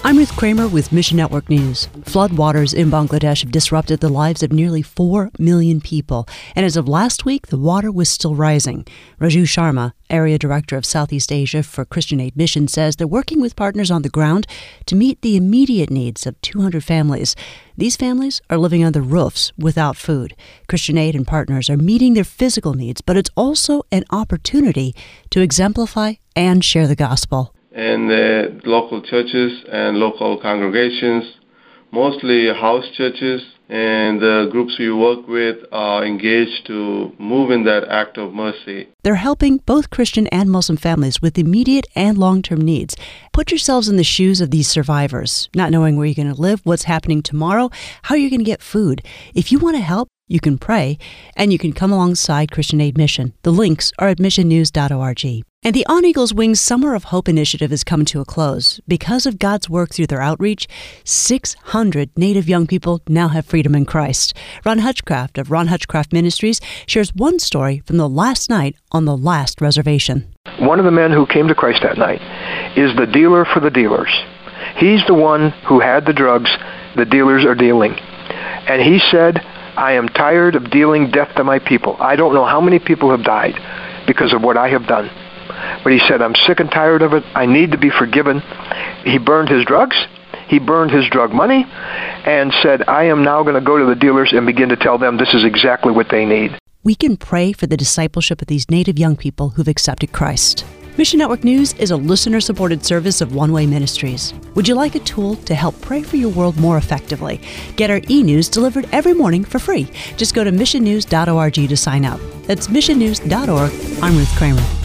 I'm Ruth Kramer with Mission Network News. Floodwaters in Bangladesh have disrupted the lives of nearly 4 million people. And as of last week, the water was still rising. Raju Sharma, Area Director of Southeast Asia for Christian Aid Mission, says they're working with partners on the ground to meet the immediate needs of 200 families. These families are living under roofs without food. Christian Aid and partners are meeting their physical needs, but it's also an opportunity to exemplify and share the gospel. And the local churches and local congregations, mostly house churches, and the groups we work with are engaged to move in that act of mercy. They're helping both Christian and Muslim families with immediate and long-term needs. Put yourselves in the shoes of these survivors, not knowing where you're going to live, what's happening tomorrow, how you're going to get food. If you want to help, you can pray, and you can come alongside Christian Aid Mission. The links are at missionnews.org. And the On Eagle's Wings Summer of Hope initiative has come to a close. Because of God's work through their outreach, 600 Native young people now have freedom in Christ. Ron Hutchcraft of Ron Hutchcraft Ministries shares one story from the last night on the last reservation. One of the men who came to Christ that night is the dealer for the dealers. He's the one who had the drugs the dealers are dealing. And he said, I am tired of dealing death to my people. I don't know how many people have died because of what I have done. But he said, I'm sick and tired of it. I need to be forgiven. He burned his drugs. He burned his drug money and said, I am now going to go to the dealers and begin to tell them this is exactly what they need. We can pray for the discipleship of these Native young people who've accepted Christ. Mission Network News is a listener-supported service of One Way Ministries. Would you like a tool to help pray for your world more effectively? Get our e-news delivered every morning for free. Just go to missionnews.org to sign up. That's missionnews.org. I'm Ruth Kramer.